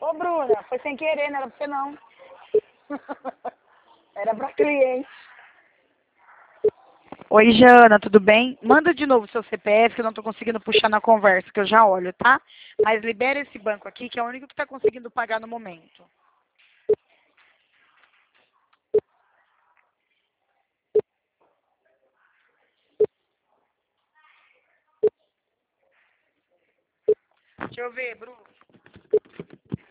Ô, Bruna, foi sem querer, não era pra você não. Era pra cliente. Oi, Jana, tudo bem? Manda de novo o seu CPF, que eu não estou conseguindo puxar na conversa, que eu já olho, tá? Mas libera esse banco aqui, que é o único que está conseguindo pagar no momento. Deixa eu ver, Bruno.